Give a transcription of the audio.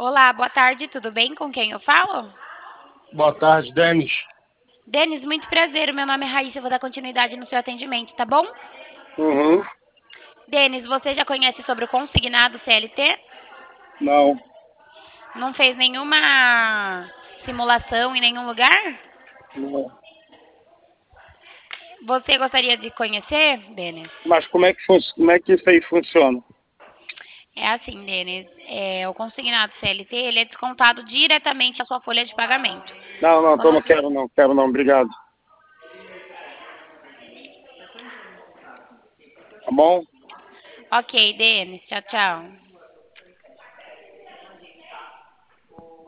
Olá, boa tarde, tudo bem? Com quem eu falo? Boa tarde, Denis. Denis, muito prazer. O meu nome é Raíssa, eu vou dar continuidade no seu atendimento, tá bom? Uhum. Denis, você já conhece sobre o consignado CLT? Não, Não fez nenhuma simulação em nenhum lugar? não. Você gostaria de conhecer, Denis? Mas como é que isso aí funciona? É assim, Denis, o consignado CLT, ele é descontado diretamente da sua folha de pagamento. Não, não, então Quando não você... quero não, quero não, obrigado. Tá bom? Ok, Denis, tchau, tchau.